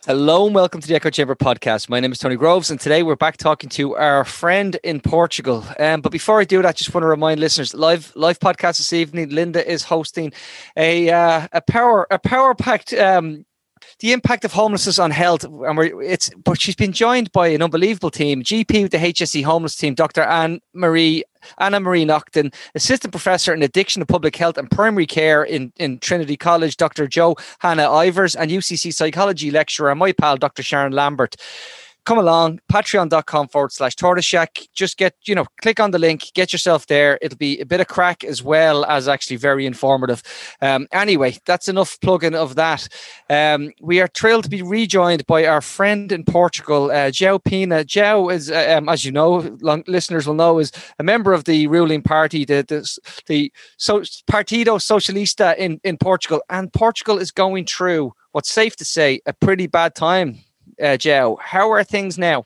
Hello and welcome to the Echo Chamber podcast. My name is Tony Groves, and today we're back talking to our friend in Portugal. But before I do that, just want to remind listeners, live podcast this evening. Linda is hosting a power packed the impact of homelessness on health, but she's been joined by an unbelievable team. GP with the HSE homeless team, Dr. Anna Marie Naughton, assistant professor in addiction and public health and primary care in Trinity College, Dr. Jo Hannah Ivers, and UCC psychology lecturer, and my pal, Dr. Sharon Lambert. Come along, patreon.com/Tortoise Shack. Just click on the link, get yourself there. It'll be a bit of crack as well as actually very informative. Anyway, that's enough plugging of that. We are thrilled to be rejoined by our friend in Portugal, João Pina. João is, as you know, listeners will know, is a member of the ruling party, the Partido Socialista in Portugal. And Portugal is going through, what's safe to say, a pretty bad time. João, how are things now?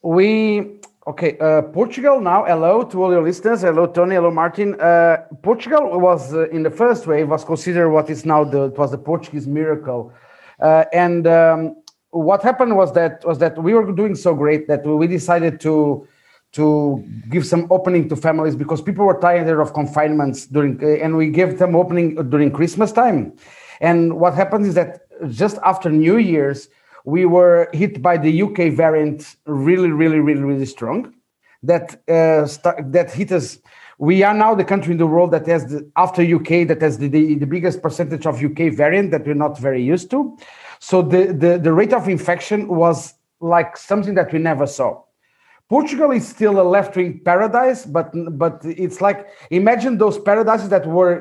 Portugal now. Hello to all your listeners. Hello, Tony. Hello, Martin. Portugal was in the first wave was considered what is now the Portuguese miracle, and what happened was that we were doing so great that we decided to give some opening to families because people were tired of confinements and we gave them opening during Christmas time. And what happened is that just after New Year's, we were hit by the UK variant really strong. That hit us. We are now the country in the world that has after UK that has the biggest percentage of UK variant that we're not very used to. So the rate of infection was like something that we never saw. Portugal is still a left-wing paradise, but it's like, imagine those paradises that were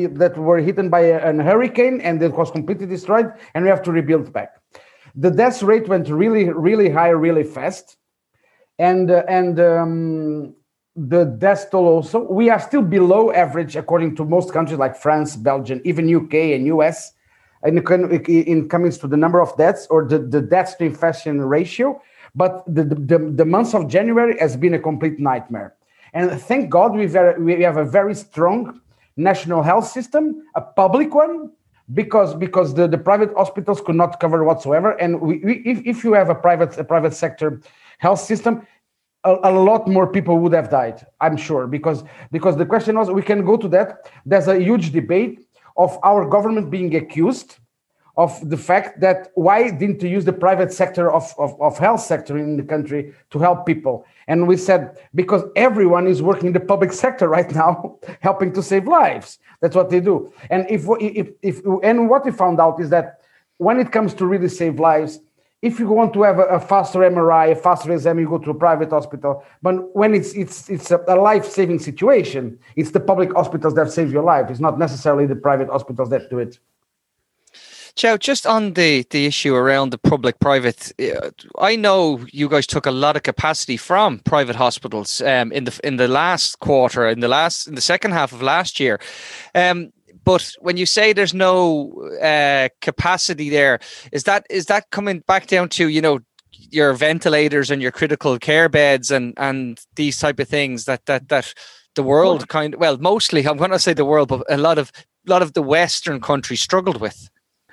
hit by a hurricane and it was completely destroyed, and we have to rebuild back. The death rate went really high, really fast, and the death toll also. We are still below average according to most countries like France, Belgium, even UK and US, in coming to the number of deaths or the deaths to infection ratio. But the month of January has been a complete nightmare. And thank God we have a very strong national health system, a public one, because the private hospitals could not cover whatsoever. And if you have a private sector health system, a lot more people would have died, I'm sure, because the question was, we can go to that. There's a huge debate of our government being accused of the fact that why didn't you use the private sector of health sector in the country to help people? And we said, because everyone is working in the public sector right now, helping to save lives. That's what they do. And and what we found out is that when it comes to really save lives, if you want to have a faster MRI, a faster exam, you go to a private hospital. But when it's a life-saving situation, it's the public hospitals that save your life. It's not necessarily the private hospitals that do it. João, just on the issue around the public-private, I know you guys took a lot of capacity from private hospitals in the last quarter, in the second half of last year. But when you say there's no capacity there, is that coming back down to your ventilators and your critical care beds and these type of things that the world mostly, I'm going to say the world, but a lot of the Western countries struggled with?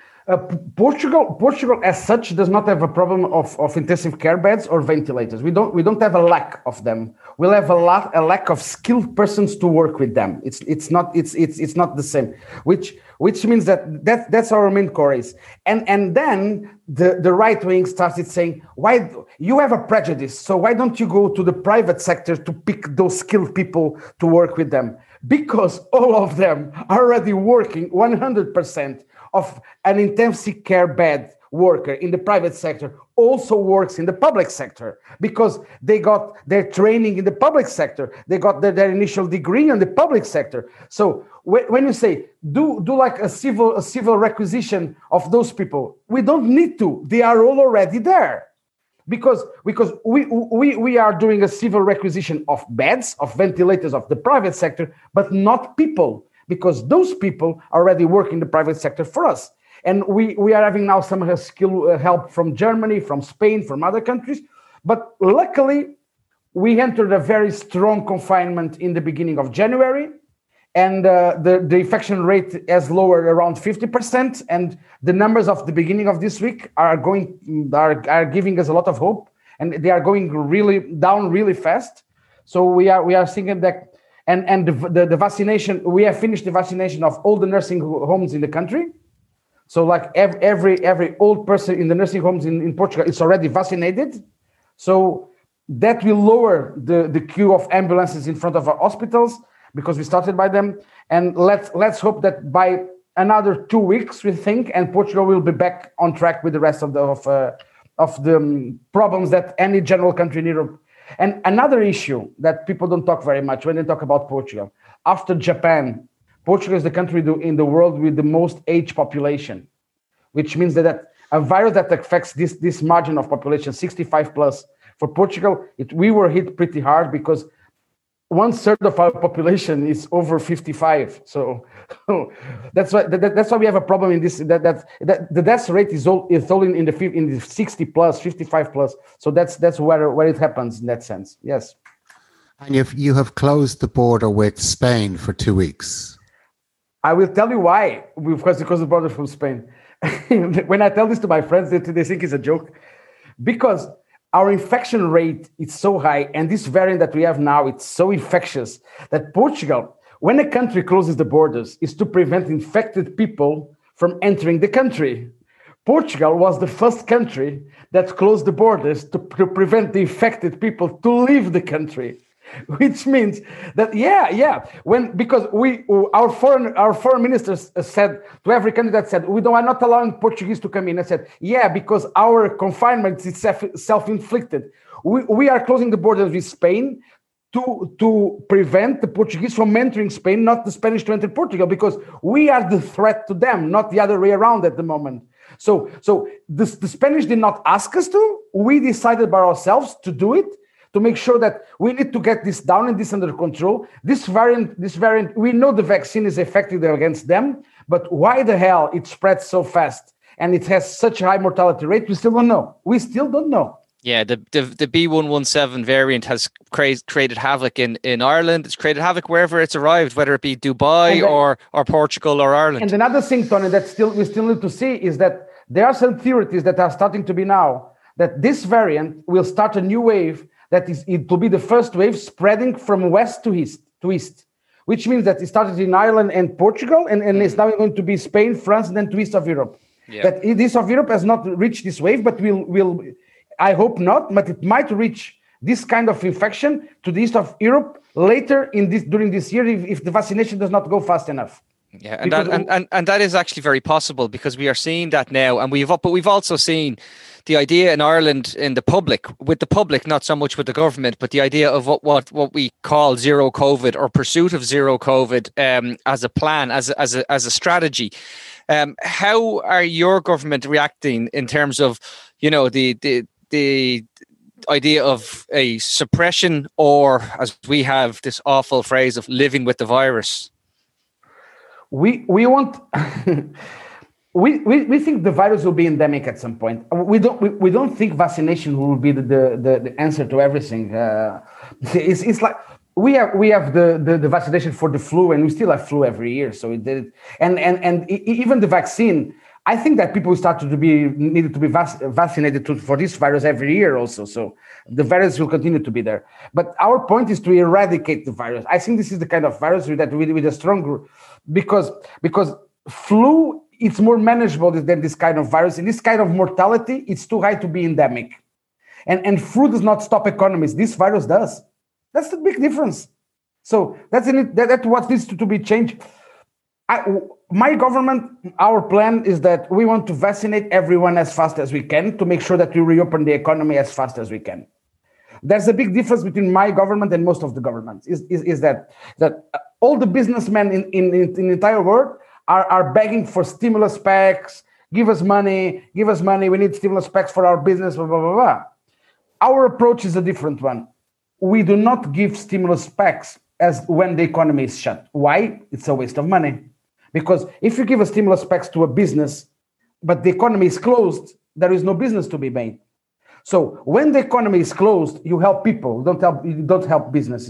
Portugal as such does not have a problem of intensive care beds or ventilators. We don't have a lack of them. We'll have a lack of skilled persons to work with them. It's not the same. Which means that's our main core is. And then the right wing started saying, why you have a prejudice, so why don't you go to the private sector to pick those skilled people to work with them? Because all of them are already working 100% of an intensive care bed worker in the private sector also works in the public sector because they got their training in the public sector. They got their initial degree in the public sector. So when you say do like a civil requisition of those people, we don't need to. They are all already there. Because we are doing a civil requisition of beds, of ventilators of the private sector, but not people, because those people already work in the private sector for us. And we are having now some skill help from Germany, from Spain, from other countries. But luckily, we entered a very strong confinement in the beginning of January. and the infection rate has lowered around 50%, and the numbers of the beginning of this week are giving us a lot of hope, and they are going really down really fast. So we are thinking that, and the vaccination, we have finished the vaccination of all the nursing homes in the country. So like every old person in the nursing homes in Portugal is already vaccinated. So that will lower the queue of ambulances in front of our hospitals, because we started by them. And let's hope that by another 2 weeks, we think, and Portugal will be back on track with the rest of the problems that any general country in Europe. And another issue that people don't talk very much when they talk about Portugal, after Japan, Portugal is the country in the world with the most aged population, which means that a virus that affects this margin of population, 65 plus, for Portugal, we were hit pretty hard because 1/3 of our population is over 55. So that's why we have a problem in this. That the death rate is all in the 60 plus, 55 plus. So that's where it happens in that sense. Yes. And you have closed the border with Spain for 2 weeks. I will tell you why. Because the border from Spain. When I tell this to my friends, they think it's a joke, because our infection rate is so high, and this variant that we have now, it's so infectious that Portugal, when a country closes the borders, is to prevent infected people from entering the country. Portugal was the first country that closed the borders to prevent the infected people to leave the country. Which means that because our foreign ministers said to every country that said we are not allowing Portuguese to come in. I said because our confinement is self-inflicted. We are closing the borders with Spain to prevent the Portuguese from entering Spain, not the Spanish to enter Portugal, because we are the threat to them, not the other way around at the moment. So the Spanish did not ask us to. We decided by ourselves to do it, to make sure that we need to get this down and this under control. This variant, we know the vaccine is effective against them, but why the hell it spreads so fast and it has such a high mortality rate? We still don't know. Yeah, the B117 variant has created havoc in Ireland. It's created havoc wherever it's arrived, whether it be Dubai or Portugal or Ireland. And another thing, Tony, that we still need to see is that there are some theories that are starting to be now that this variant will start a new wave. It will be the first wave spreading from west to east, which means that it started in Ireland and Portugal, and it's now going to be Spain, France, and then to east of Europe. Yeah. That east of Europe has not reached this wave, but will I hope not, but it might reach this kind of infection to the east of Europe later during this year if the vaccination does not go fast enough. Yeah, and that is actually very possible, because we are seeing that now, and we've also seen the idea in Ireland with the public, not so much with the government, but the idea of what we call zero COVID or pursuit of zero COVID as a plan, as a strategy. How are your government reacting in terms of, the idea of a suppression, or as we have this awful phrase of living with the virus? We want. We think the virus will be endemic at some point. We don't think vaccination will be the answer to everything. It's like we have the vaccination for the flu, and we still have flu every year. So it did, and even the vaccine. I think that people started to be needed to be vaccinated for this virus every year also. So the virus will continue to be there. But our point is to eradicate the virus. I think this is the kind of virus with a strong group, because flu, it's more manageable than this kind of virus. In this kind of mortality, it's too high to be endemic. And flu does not stop economies. This virus does. That's the big difference. So that's what needs to be changed. My government, our plan is that we want to vaccinate everyone as fast as we can to make sure that we reopen the economy as fast as we can. There's a big difference between my government and most of the governments. Is that all the businessmen in the entire world are begging for stimulus packs. Give us money. We need stimulus packs for our business. Blah blah blah blah. Our approach is a different one. We do not give stimulus packs as when the economy is shut. Why? It's a waste of money. Because if you give a stimulus packs to a business, but the economy is closed, there is no business to be made. So when the economy is closed, you help people, you don't help businesses.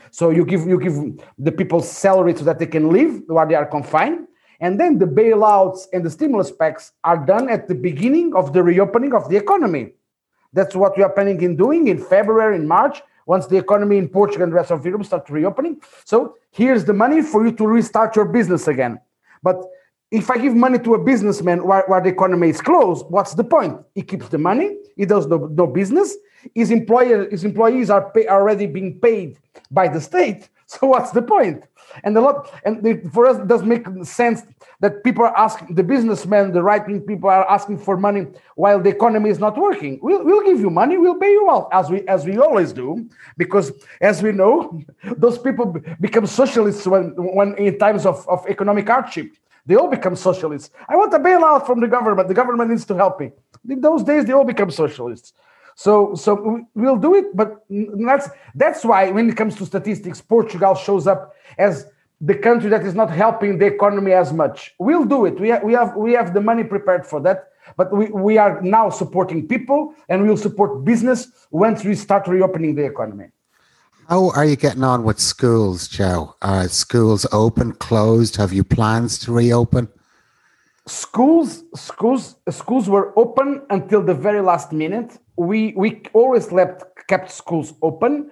So you give the people salary so that they can live while they are confined. And then the bailouts and the stimulus packs are done at the beginning of the reopening of the economy. That's what we are planning in doing in February, in March, once the economy in Portugal and the rest of Europe start reopening. So here's the money for you to restart your business again. But if I give money to a businessman while the economy is closed, what's the point? He keeps the money, he does no business, his employees are already being paid by the state. So what's the point? For us, it does make sense that people are asking, the businessmen, the right-wing people are asking for money while the economy is not working. We'll give you money, we'll pay you out, as we always do, because as we know, those people become socialists when in times of economic hardship. They all become socialists. I want a bailout from the government. The government needs to help me. In those days, they all become socialists. So we'll do it, but that's why when it comes to statistics, Portugal shows up as the country that is not helping the economy as much. We'll do it. We have the money prepared for that, but we are now supporting people, and we'll support business once we start reopening the economy. How are you getting on with schools, Joe? Are schools open, closed? Have you plans to reopen? Schools were open until the very last minute. We always kept schools open.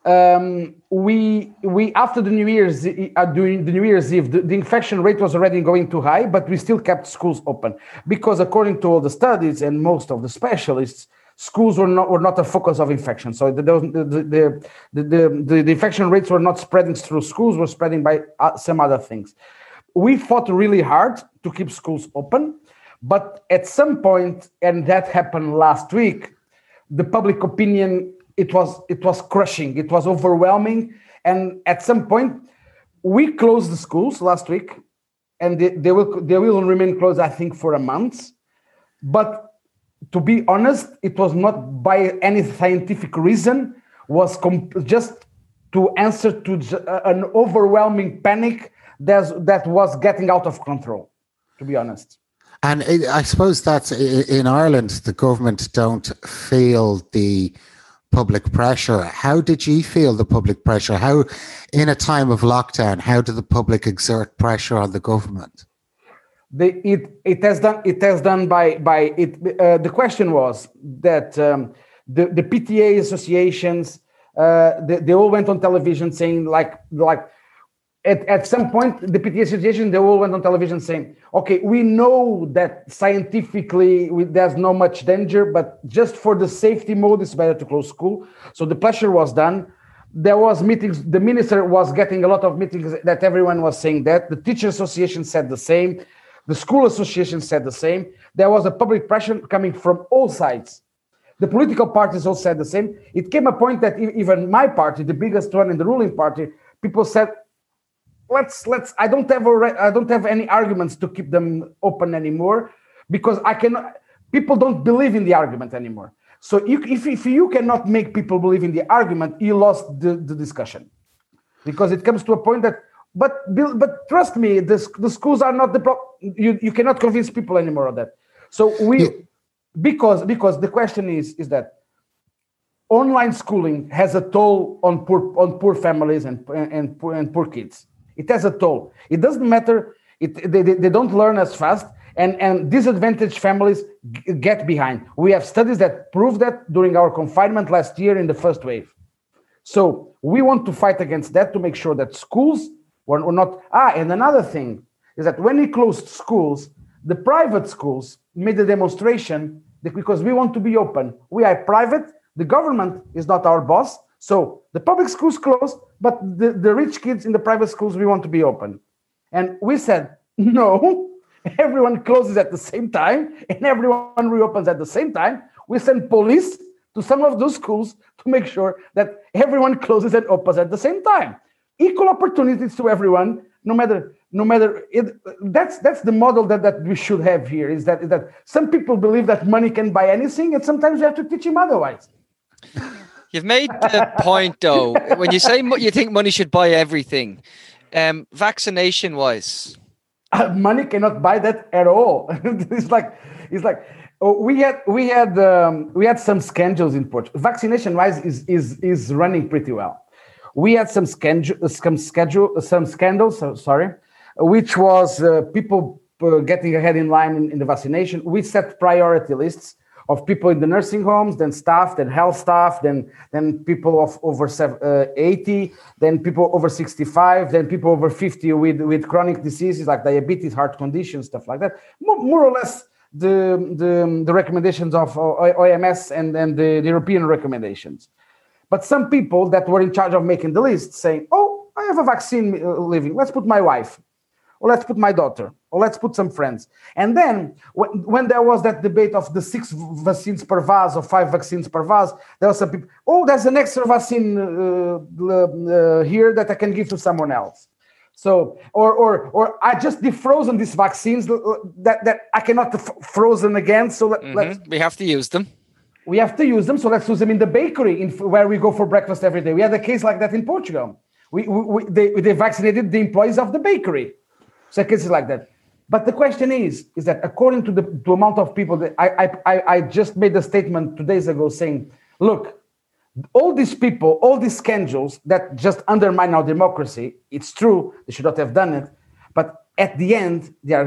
We after the New Year's during the New Year's Eve, the infection rate was already going too high, but we still kept schools open because according to all the studies and most of the specialists, schools were not a focus of infection. So the infection rates were not spreading through schools, were spreading by some other things. We fought really hard to keep schools open, but at some point, and that happened last week, the public opinion, it was crushing, it was overwhelming, and at some point, we closed the schools last week, and they will remain closed, I think, for a month. But to be honest, it was not by any scientific reason, was just to answer to an overwhelming panic that was getting out of control, to be honest. And I suppose that's in Ireland, the government don't feel the public pressure. How did you feel the public pressure? How, in a time of lockdown, how did the public exert pressure on the government? It has done by the question was that the PTA associations they all went on television saying like at some point the PTA association they all went on television saying, okay, we know that scientifically there's no much danger, but just for the safety mode it's better to close school. So the pressure was done. There was meetings, the minister was getting a lot of meetings that everyone was saying that. The teacher association said the same. The school association said the same. There was a public pressure coming from all sides. The political parties all said the same. It came a point that even my party, the biggest one in the ruling party, people said, let's. I don't have any arguments to keep them open anymore because people don't believe in the argument anymore. So if you cannot make people believe in the argument, you lost the discussion, because it comes to a point that. But trust me, the schools are not the problem. You cannot convince people anymore of that. So because the question is that online schooling has a toll on poor families and poor kids. It has a toll. It doesn't matter. They don't learn as fast, and disadvantaged families get behind. We have studies that prove that during our confinement last year in the first wave. So we want to fight against that to make sure that schools. Or not. And another thing is that when we closed schools, the private schools made a demonstration that because we want to be open. We are private. The government is not our boss. So the public schools closed, but the rich kids in the private schools, we want to be open. And we said, no, everyone closes at the same time and everyone reopens at the same time. We send police to some of those schools to make sure that everyone closes and opens at the same time. Equal opportunities to everyone, no matter it. That's the model that we should have here. Is that some people believe that money can buy anything, and sometimes you have to teach them otherwise. You've made the point, though, when you say you think money should buy everything, vaccination-wise. Money cannot buy that at all. It's like we had some scandals in Portugal. Vaccination-wise is running pretty well. We had some scandals, which was people getting ahead in line in the vaccination. We set priority lists of people in the nursing homes, then staff, then health staff, then people of over 80, then people over 65, then people over 50 with chronic diseases like diabetes, heart conditions, stuff like that. More or less the recommendations of OMS and the European recommendations. But some people that were in charge of making the list saying, oh, I have a vaccine living. Let's put my wife, or let's put my daughter, or let's put some friends. And then when there was that debate of the 6 vaccines per vase or 5 vaccines per vase, there was some people, oh, there's an extra vaccine here that I can give to someone else. So, or I just defrozen these vaccines that I cannot frozen again. So we have to use them. We have to use them, so let's use them in the bakery where we go for breakfast every day. We had a case like that in Portugal. They vaccinated the employees of the bakery. So cases like that. But the question is that according to the amount of people that I just made a statement 2 days ago saying, look, all these people, all these scandals that just undermine our democracy, it's true, they should not have done it. But at the end, there are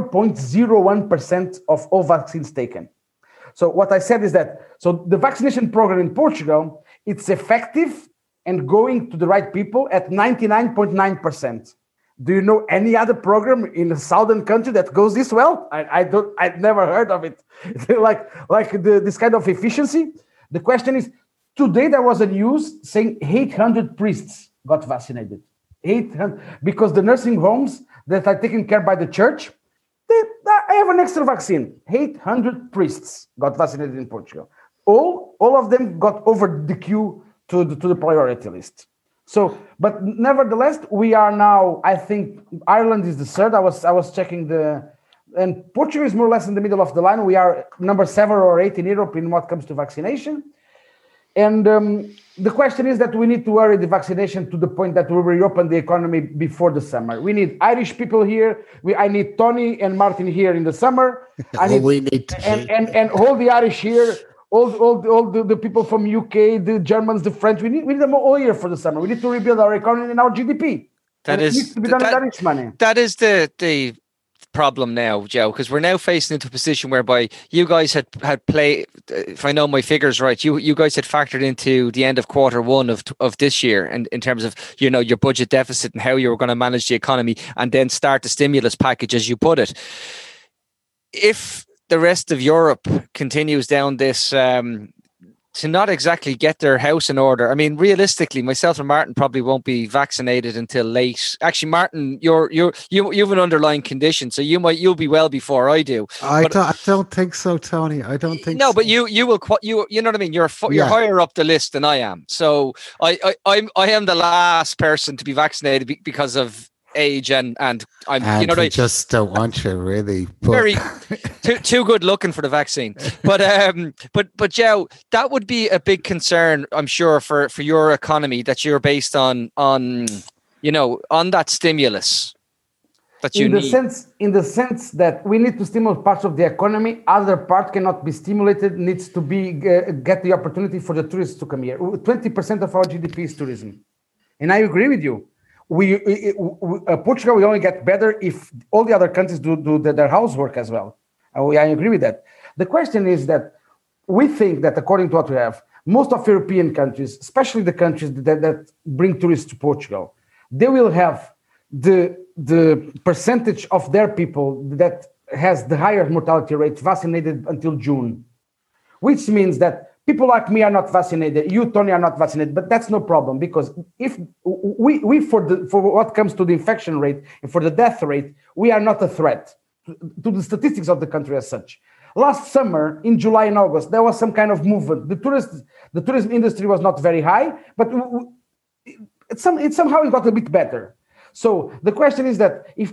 0.01% of all vaccines taken. So what I said is that, so the vaccination program in Portugal, it's effective and going to the right people at 99.9%. Do you know any other program in a southern country that goes this well? I've never heard of it. this kind of efficiency. The question is, today there was a news saying 800 priests got vaccinated. 800, because the nursing homes that are taken care by the church, I have an extra vaccine. 800 priests got vaccinated in Portugal. All of them got over the queue to the priority list. So, but nevertheless, we are now, I think Ireland is the third. I was checking and Portugal is more or less in the middle of the line. We are number 7 or 8 in Europe in what comes to vaccination. And the question is that we need to hurry the vaccination to the point that we reopen the economy before the summer. We need Irish people here. I need Tony and Martin here in the summer. And all the Irish here, all the people from UK, the Germans, the French. We need them all here for the summer. We need to rebuild our economy and our GDP. That needs to be done with Irish money. That is the problem now, Joe, because we're now facing into a position whereby you guys had played, if I know my figures right, you guys had factored into the end of Q1 of this year, and in terms of your budget deficit and how you were going to manage the economy, and then start the stimulus package, as you put it. If the rest of Europe continues down this to not exactly get their house in order. I mean, realistically, myself and Martin probably won't be vaccinated until late. Actually, Martin, you have an underlying condition, so you'll be well before I do. I don't think so, Tony. I don't think. No, so. But you know what I mean. You're higher up the list than I am. So I am the last person to be vaccinated because of age and I just don't want you really. But... Very too good looking for the vaccine. But Joe, that would be a big concern, I'm sure, for your economy, that you're based on that stimulus that you need. In the sense that we need to stimulate parts of the economy, other part cannot be stimulated, needs to be get the opportunity for the tourists to come here. 20% of our GDP is tourism, and I agree with you. Portugal will only get better if all the other countries do their housework as well. I agree with that. The question is that we think that according to what we have, most of European countries, especially the countries that bring tourists to Portugal, they will have the percentage of their people that has the higher mortality rate vaccinated until June, which means that people like me are not vaccinated. You, Tony, are not vaccinated, but that's no problem, because if we for what comes to the infection rate and for the death rate, we are not a threat to the statistics of the country as such. Last summer, in July and August, there was some kind of movement. The tourism industry was not very high, but it somehow got a bit better. So the question is that if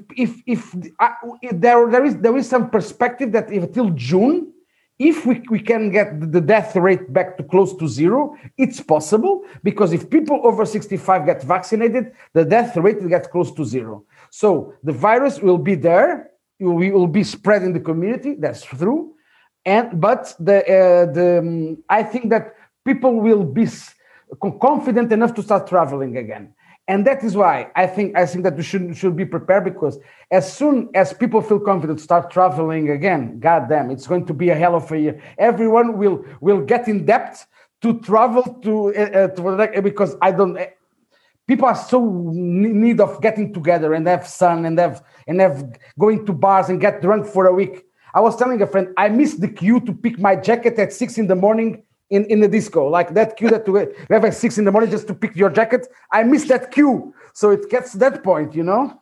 there is some perspective that until June, if we can get the death rate back to close to zero, it's possible, because if people over 65 get vaccinated, the death rate will get close to zero. So the virus will be there, it will be spread in the community. That's true, but I think that people will be confident enough to start traveling again. And that is why I think that we should be prepared, because as soon as people feel confident to start traveling again, goddamn, it's going to be a hell of a year. Everyone will get in debt to travel to because people are so in need of getting together and have fun and have going to bars and get drunk for a week. I was telling a friend, I missed the queue to pick my jacket at 6 a.m. in the disco, like that queue that we have at 6 a.m. just to pick your jacket. I missed that queue. So it gets to that point, you know.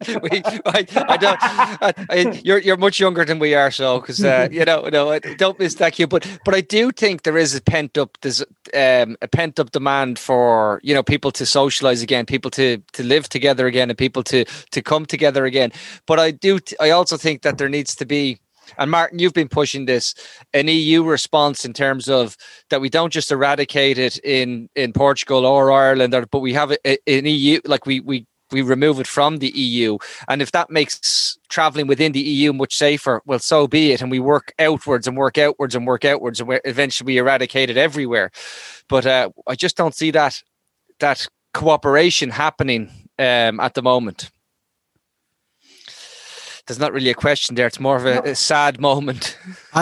You're much younger than we are, so because I don't miss that queue. But I do think there is a pent up demand for people to socialize again, people to live together again, and people to come together again. But I also think that there needs to be. And Martin, you've been pushing this, an EU response in terms of that we don't just eradicate it in Portugal or Ireland, but we have an EU, like we remove it from the EU. And if that makes traveling within the EU much safer, well, so be it. And we work outwards and work outwards and work outwards, and eventually we eradicate it everywhere. But I just don't see that cooperation happening at the moment. There's not really a question there. It's more of a sad moment.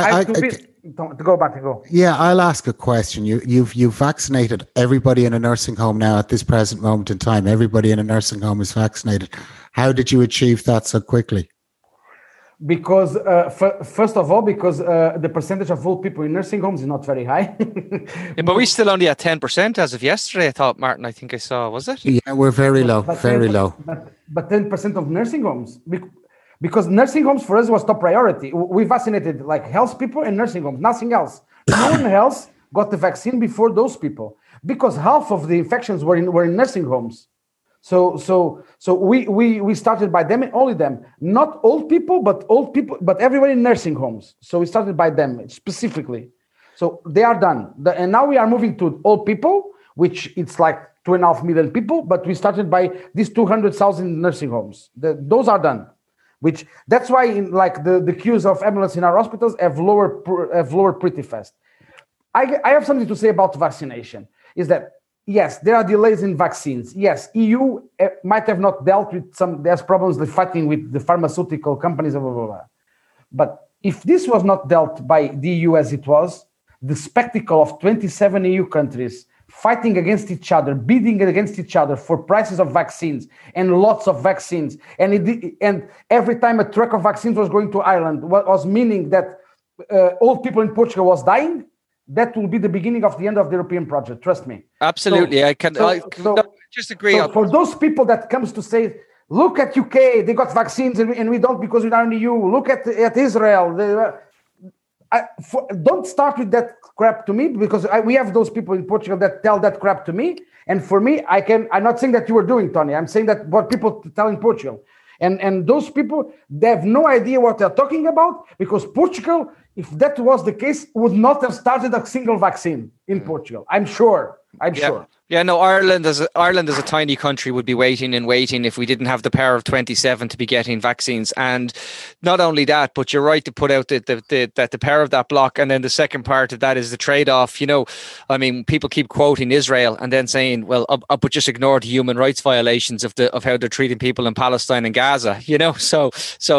To go back. Yeah, I'll ask a question. You've vaccinated everybody in a nursing home now at this present moment in time. Everybody in a nursing home is vaccinated. How did you achieve that so quickly? Because first of all, the percentage of old people in nursing homes is not very high. Yeah, but we're still only at 10% as of yesterday. I thought, Martin. I think I saw. Was it? Yeah, we're very low. Very low. But 10% of nursing homes. Because nursing homes for us was top priority. We vaccinated like health people and nursing homes, nothing else. No one else got the vaccine before those people, because half of the infections were in nursing homes. So we started by them and only them, not old people, but everyone in nursing homes. So we started by them specifically. So they are done, and now we are moving to old people, which it's like 2.5 million people. But we started by these 200,000 nursing homes. Those are done. That's why the queues of ambulance in our hospitals have lowered pretty fast. I have something to say about vaccination. Is that yes, there are delays in vaccines. Yes, EU might have not dealt with there's problems with fighting with the pharmaceutical companies, blah, blah, blah. But if this was not dealt by the EU as it was, the spectacle of 27 EU countries fighting against each other, bidding against each other for prices of vaccines and lots of vaccines. And every time a truck of vaccines was going to Ireland, what was meaning that old people in Portugal was dying, that will be the beginning of the end of the European project. Trust me. Absolutely. I just agree. So for those people that comes to say, look at UK, they got vaccines and we don't because we are in the EU. Look at Israel. Don't start with that crap to me, because we have those people in Portugal that tell that crap to me. And for me, I'm not saying that you were doing, Tony. I'm saying that what people tell in Portugal. And those people, they have no idea what they're talking about, because Portugal, if that was the case, would not have started a single vaccine in Portugal. I'm sure. Yeah, no, Ireland as a tiny country would be waiting if we didn't have the power of 27 to be getting vaccines. And not only that, but you're right to put out the power of that block. And then the second part of that is the trade-off. I mean, people keep quoting Israel and then saying, well, but just ignore the human rights violations of how they're treating people in Palestine and Gaza. So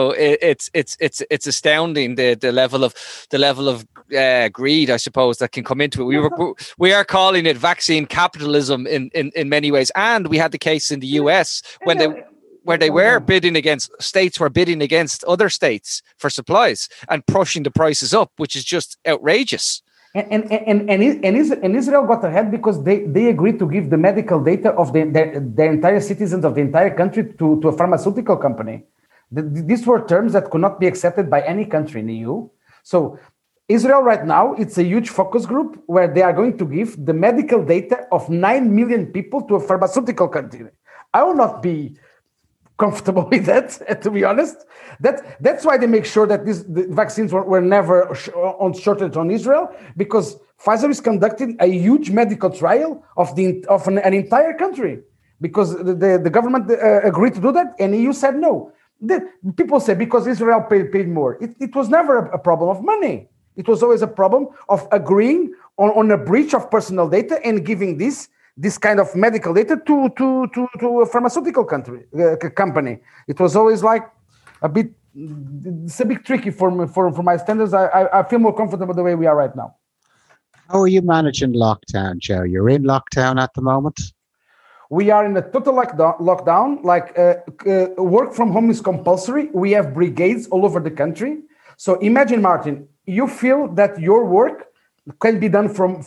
it's astounding the level of greed, I suppose, that can come into it. We are calling it vaccine capitalism in many ways, and we had the case in the US where they were bidding against other states for supplies and pushing the prices up, which is just outrageous. And Israel got ahead because they agreed to give the medical data of their entire citizens of the entire country to a pharmaceutical company. These were terms that could not be accepted by any country in the EU. So Israel right now, it's a huge focus group where they are going to give the medical data of 9 million people to a pharmaceutical company. I will not be comfortable with that, to be honest. That's why they make sure that the vaccines were never on shortage on Israel, because Pfizer is conducting a huge medical trial of an entire country, because the government agreed to do that and EU said no. People say because Israel paid more. It was never a problem of money. It was always a problem of agreeing on a breach of personal data and giving this kind of medical data to a pharmaceutical company. It was always like it's a bit tricky for my standards. I feel more comfortable the way we are right now. How are you managing lockdown, Joe? You're in lockdown at the moment? We are in a total lockdown. Like work from home is compulsory. We have brigades all over the country. So imagine, Martin, you feel that your work can be done from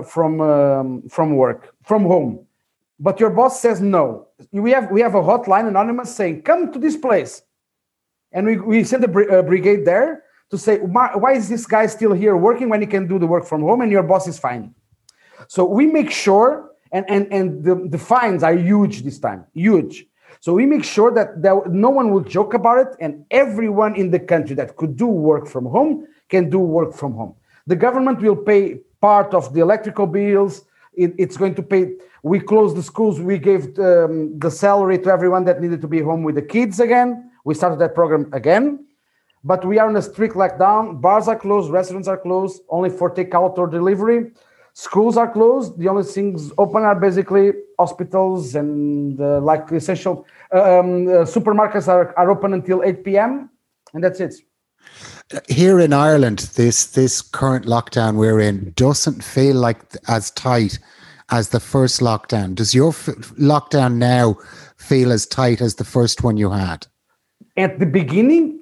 home, but your boss says no. We have a hotline, anonymous, saying come to this place, and we send a brigade there to say why is this guy still here working when he can do the work from home and your boss is fine. So we make sure, and the fines are huge this time, huge. So we make sure that no one will joke about it, and everyone in the country that could do work from home can do work from home. The government will pay part of the electrical bills. It's going to pay. We closed the schools. We gave the salary to everyone that needed to be home with the kids again. We started that program again. But we are in a strict lockdown. Bars are closed. Restaurants are closed, only for takeout or delivery. Schools are closed. The only things open are basically hospitals and like essential supermarkets are open until 8 p.m. And that's it. Here in Ireland, this current lockdown we're in doesn't feel like as tight as the first lockdown. Does your lockdown now feel as tight as the first one you had? At the beginning,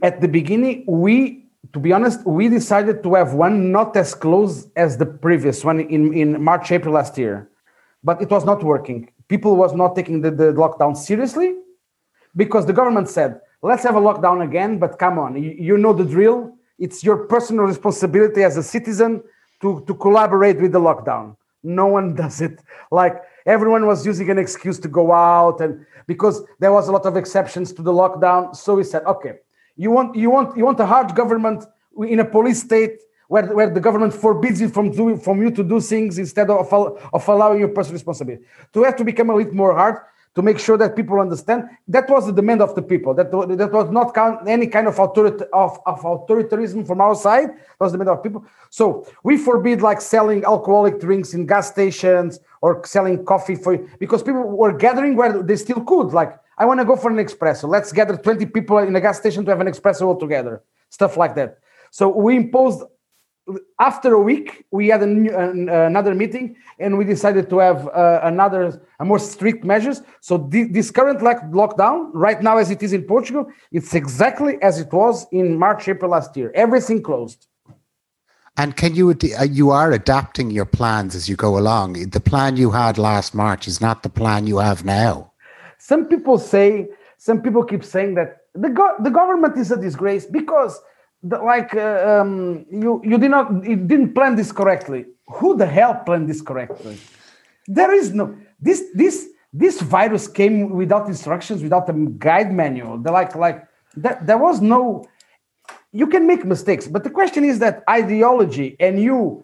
to be honest, we decided to have one not as close as the previous one in March, April last year. But it was not working. People was not taking the lockdown seriously because the government said, let's have a lockdown again, but come on, you know the drill. It's your personal responsibility as a citizen to collaborate with the lockdown. No one does it. Like everyone was using an excuse to go out, and because there was a lot of exceptions to the lockdown. So we said, okay, you want a hard government in a police state where the government forbids you from you to do things instead of allowing your personal responsibility. To have to become a little more hard, to make sure that people understand. That was the demand of the people. That was not any kind of authoritarianism from our side. That was the demand of people. So we forbid like selling alcoholic drinks in gas stations or selling coffee because people were gathering where they still could. Like, I want to go for an espresso. Let's gather 20 people in a gas station to have an espresso all together. Stuff like that. So we imposed. After a week, we had another meeting, and we decided to have a more strict measures. So this current lockdown, right now as it is in Portugal, it's exactly as it was in March, April last year. Everything closed. And you are adapting your plans as you go along. The plan you had last March is not the plan you have now. Some people keep saying that the government is a disgrace because you didn't plan this correctly. Who the hell planned this correctly? There is no this virus came without instructions, without a guide manual. There was no. You can make mistakes, but the question is that ideology, and you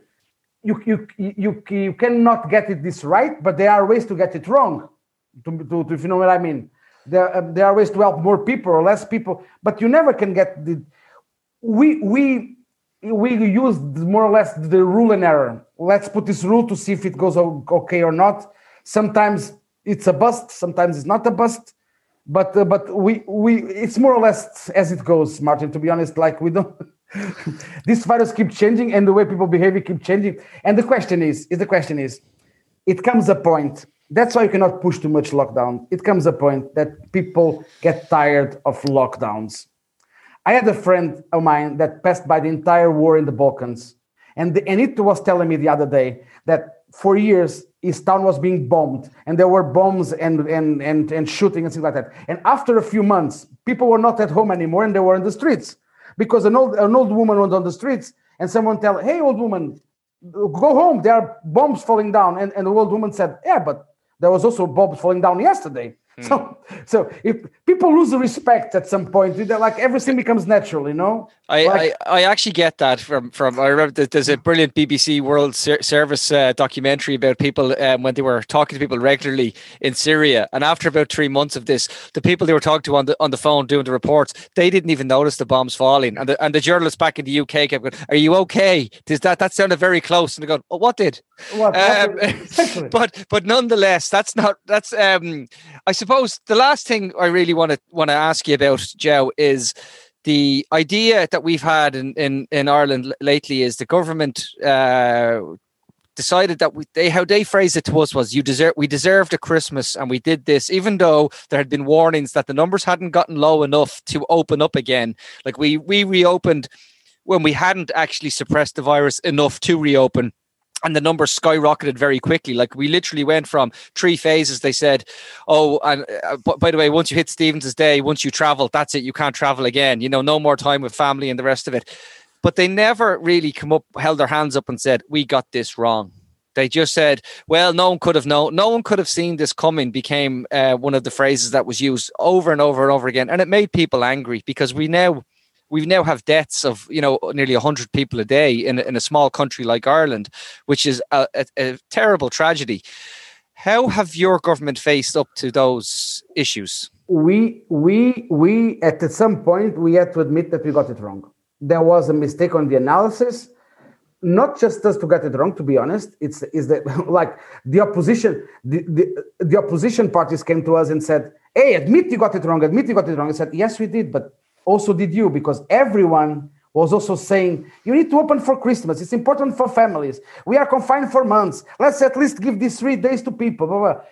cannot get this right, but there are ways to get it wrong. If you know what I mean, there are ways to help more people or less people, but you never can get the. We use more or less the rule and error. Let's put this rule to see if it goes okay or not. Sometimes it's a bust, sometimes it's not a bust, but we it's more or less as it goes, Martin. To be honest, like we don't. This virus keeps changing, and the way people behave keep changing. And the question is, it comes a point. That's why you cannot push too much lockdown. It comes a point that people get tired of lockdowns. I had a friend of mine that passed by the entire war in the Balkans. And it was telling me the other day that for years, his town was being bombed. And there were bombs and shooting and things like that. And after a few months, people were not at home anymore and they were in the streets. Because an old woman was on the streets and someone tell, hey, old woman, go home. There are bombs falling down. And the old woman said, yeah, but there was also bombs falling down yesterday. So if people lose the respect at some point, they're like everything becomes natural, you know. I actually get that from. I remember that there's a brilliant BBC World Service documentary about people when they were talking to people regularly in Syria, and after about 3 months of this, the people they were talking to on the phone doing the reports, they didn't even notice the bombs falling, and the journalists back in the UK kept going, "Are you okay? That sounded very close?" And they go, "Oh, what did?" But nonetheless, that's. I suppose the last thing I really want to ask you about, Joe, is the idea that we've had in Ireland lately is the government decided that how they phrased it to us was we deserved a Christmas and we did this, even though there had been warnings that the numbers hadn't gotten low enough to open up again. Like we reopened when we hadn't actually suppressed the virus enough to reopen. And the numbers skyrocketed very quickly. Like we literally went from 3 phases. They said, "Oh, and by the way, once you hit Stevens's Day, once you travel, that's it. You can't travel again. You know, no more time with family and the rest of it." But they never really held their hands up and said, "We got this wrong." They just said, "Well, no one could have known. No one could have seen this coming." Became one of the phrases that was used over and over and over again, and it made people angry because we now have deaths of, nearly 100 people a day in a small country like Ireland, which is a terrible tragedy. How have your government faced up to those issues? We at some point we had to admit that we got it wrong. There was a mistake on the analysis. Not just us to get it wrong, to be honest. Is that like the opposition, the opposition parties came to us and said, "Hey, admit you got it wrong. Admit you got it wrong." I said, "Yes, we did, but also did you?" Because everyone was also saying, "You need to open for Christmas. It's important for families. We are confined for months. Let's at least give these 3 days to people." Blah, blah.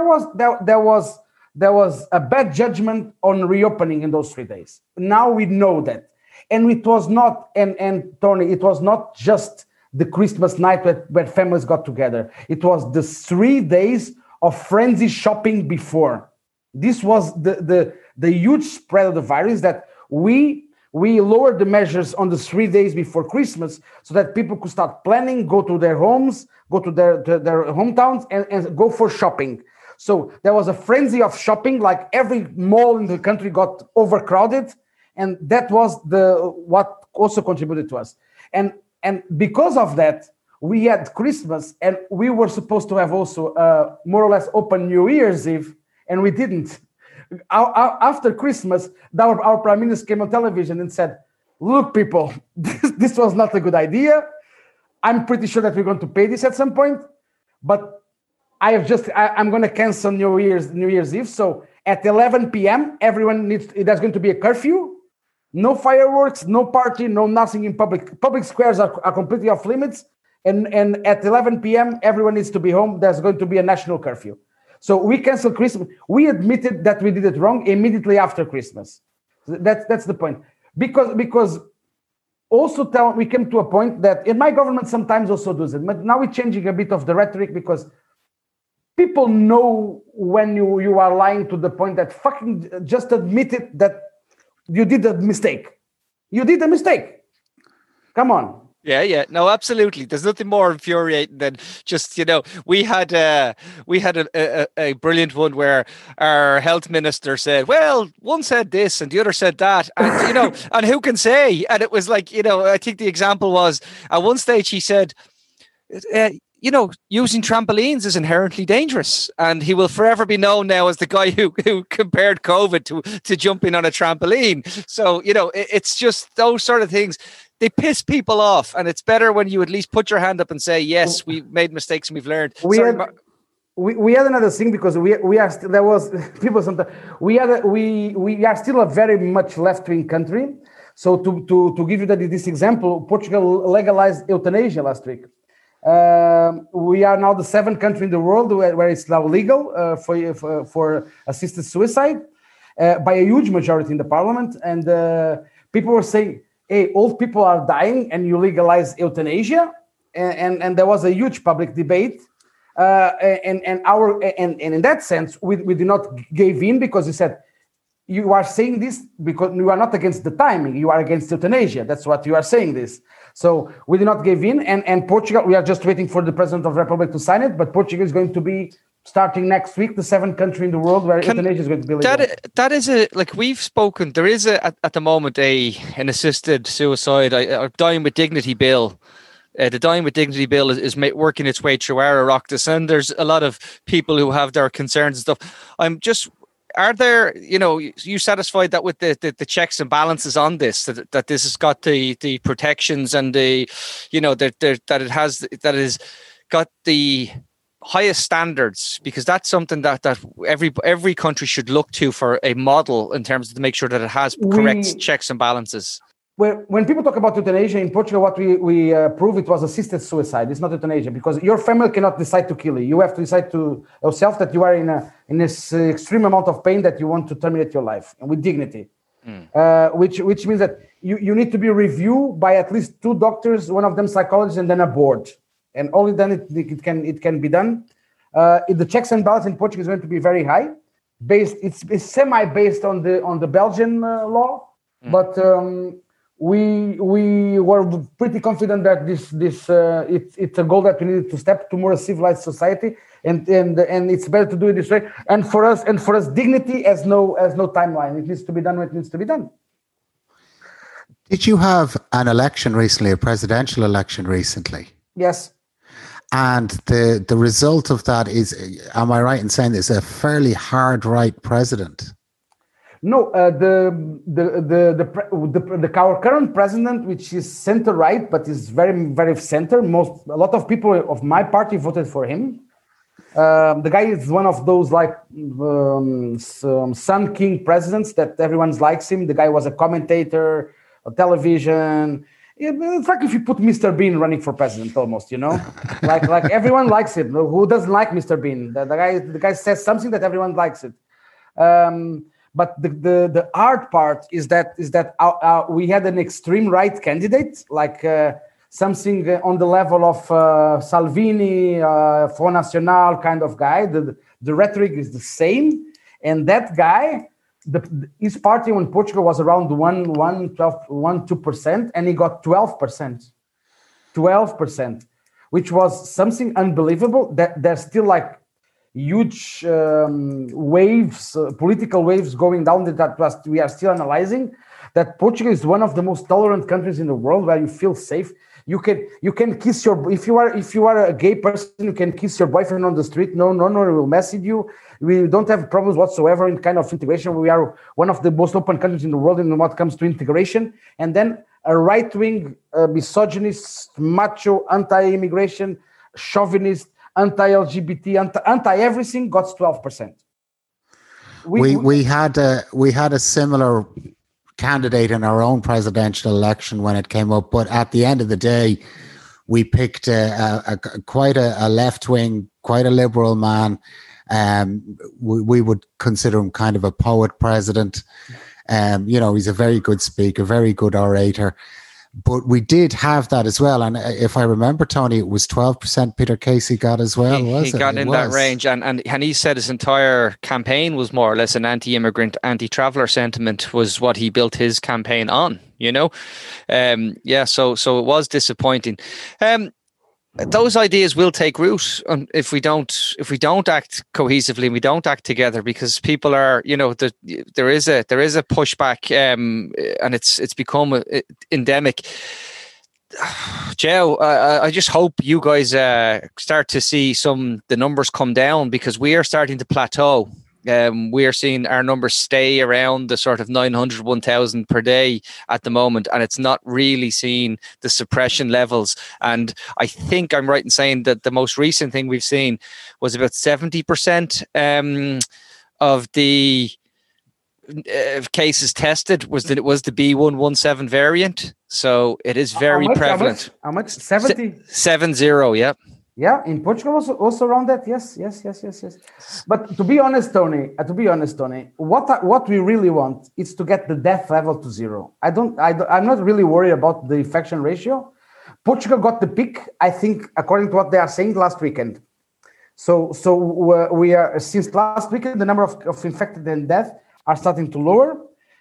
There was a bad judgment on reopening in those 3 days. Now we know that. And it was not, and Tony, it was not just the Christmas night where families got together. It was the 3 days of frenzy shopping before. This was the huge spread of the virus that we lowered the measures on the 3 days before Christmas so that people could start planning, go to their homes, go to their hometowns and go for shopping. So there was a frenzy of shopping, like every mall in the country got overcrowded. And that was what also contributed to us. And because of that, we had Christmas and we were supposed to have also more or less open New Year's Eve, and we didn't. After Christmas, our Prime Minister came on television and said, "Look, people, this was not a good idea. I'm pretty sure that we're going to pay this at some point, but I'm going to cancel New Year's Eve. So at 11 p.m., there's going to be a curfew. No fireworks, no party, no nothing in public. Public squares are completely off limits. And at 11 p.m., everyone needs to be home. There's going to be a national curfew." So we canceled Christmas. We admitted that we did it wrong immediately after Christmas. That's the point. Because also we came to a point that in my government sometimes also does it. But now we're changing a bit of the rhetoric because people know when you are lying to the point that fucking just admit it that you did a mistake. You did a mistake. Come on. Yeah. No, absolutely. There's nothing more infuriating than just, we had a brilliant one where our health minister said, "Well, one said this and the other said that." And, and who can say? And it was like, I think the example was at one stage he said, using trampolines is inherently dangerous. And he will forever be known now as the guy who compared COVID to jumping on a trampoline. So, it's just those sort of things. They piss people off. And it's better when you at least put your hand up and say, "Yes, we made mistakes and we've learned." We had another thing because we are still, there was people sometimes, we are still a very much left-wing country. So to give you this example, Portugal legalized euthanasia last week. We are now the 7th country in the world where it's now legal for assisted suicide by a huge majority in the parliament. And people were saying, "Hey, old people are dying and you legalize euthanasia." And there was a huge public debate. And in that sense, we did not give in because we said, "You are saying this because you are not against the timing, you are against euthanasia. That's what you are saying this." So we did not give in. And Portugal, we are just waiting for the President of the Republic to sign it, but Portugal is going to be starting next week, the 7th country in the world where euthanasia is going to be legal. That is we've spoken. There is at the moment an assisted suicide, a dying with dignity bill. The dying with dignity bill is working its way through our Oireachtas, and there's a lot of people who have their concerns and stuff. Are there, you satisfied that with the checks and balances on this, that this has got the protections and that it has got the highest standards, because that's something that every country should look to for a model in terms of to make sure that it has correct checks and balances? When people talk about euthanasia in Portugal, what we prove, it was assisted suicide. It's not euthanasia, because your family cannot decide to kill you. You have to decide to yourself that you are in this extreme amount of pain that you want to terminate your life, and with dignity. Which means that you need to be reviewed by at least 2 doctors, one of them psychologists, and then a board. And only then it can be done. The checks and balances in Portugal is going to be very high. It's semi-based on the Belgian law, but we were pretty confident that it's a goal that we need to step to more civilized society, and it's better to do it this way. And for us, dignity has no timeline. It needs to be done when it needs to be done. Did you have an election recently, a presidential election recently? Yes. And the result of that is, am I right in saying this, a fairly hard right president? No, our current president, which is center right, but is very, very center. A lot of people of my party voted for him. The guy is one of those Sun King presidents that everyone likes him. The guy was a commentator on television. It's like if you put Mr. Bean running for president, almost, like everyone likes it. Who doesn't like Mr. Bean? The guy says something that everyone likes it. But the hard part is that we had an extreme right candidate, something on the level of Salvini, Front National kind of guy. The rhetoric is the same, and that guy, his party in Portugal was around 2%, and he got 12%, which was something unbelievable. That there's still huge waves, political waves going down that we are still analyzing. That Portugal is one of the most tolerant countries in the world, where you feel safe. You can kiss if you are a gay person, you can kiss your boyfriend on the street. No one will message you. We don't have problems whatsoever in kind of integration. We are one of the most open countries in the world in what comes to integration. And then a right-wing, misogynist, macho, anti-immigration, chauvinist, anti-LGBT, anti-everything got 12%. We had a similar candidate in our own presidential election when it came up, but at the end of the day, we picked quite a left-wing, quite a liberal man. We would consider him kind of a poet president. He's a very good speaker, very good orator. But we did have that as well. And if I remember, Tony, it was 12% Peter Casey got as well, He got in that range. And he said his entire campaign was more or less an anti-immigrant, anti-traveller sentiment was what he built his campaign on, So it was disappointing. Those ideas will take root if we don't act cohesively and we don't act together, because people are, there is a pushback, and it's become endemic. Joe, I just hope you guys start to see the numbers come down, because we are starting to plateau. We are seeing our numbers stay around the sort of 900, 1,000 per day at the moment, and it's not really seeing the suppression levels. And I think I'm right in saying that the most recent thing we've seen was about 70% of the cases tested was the B117 variant. So it is very prevalent. How much? 70? 70, yeah. Yeah, in Portugal also around that. Yes. But to be honest, Tony, what we really want is to get the death level to 0. I'm not really worried about the infection ratio. Portugal got the peak, I think, according to what they are saying, last weekend. So we are, since last weekend, the number of infected and death are starting to lower.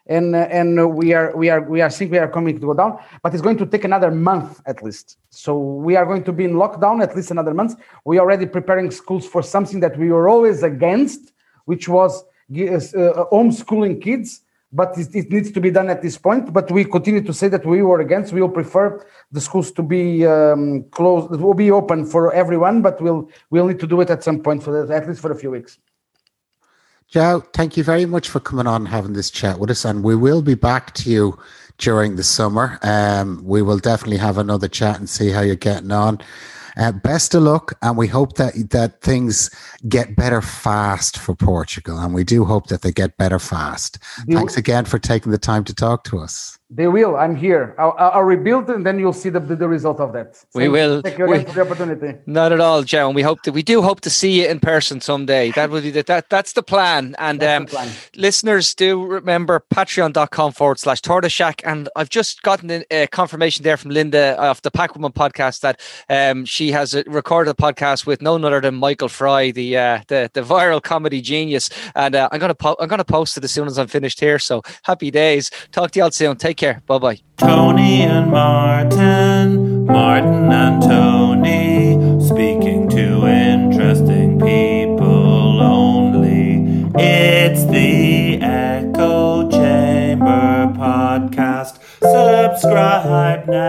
and we think we are coming to go down, but it's going to take another month at least. So we are going to be in lockdown at least another month. We are already preparing schools for something that we were always against, which was homeschooling kids. But it needs to be done at this point. But we continue to say that we were against. We will prefer the schools to be closed. It will be open for everyone, but we'll need to do it at some point at least for a few weeks. Joe, thank you very much for coming on and having this chat with us. And we will be back to you during the summer. We will definitely have another chat and see how you're getting on. Best of luck, and we hope that things get better fast for Portugal, and we do hope that they get better fast. Thanks again for taking the time to talk to us. They will. I'm here. I'll rebuild, and then you'll see the result of that. So we will. Thank you again for the opportunity. Not at all, Joe. And we do hope to see you in person someday. That would be that's the plan. And the plan. Listeners, do remember patreon.com/Tortoise Shack. And I've just gotten a confirmation there from Linda of the Packwoman podcast that she has recorded a podcast with none other than Michael Fry, the viral comedy genius. And I'm gonna post it as soon as I'm finished here. So happy days. Talk to you all soon. Take care. Bye-bye. Tony and Martin and Tony, speaking to interesting people only. It's the Echo Chamber podcast. Subscribe now.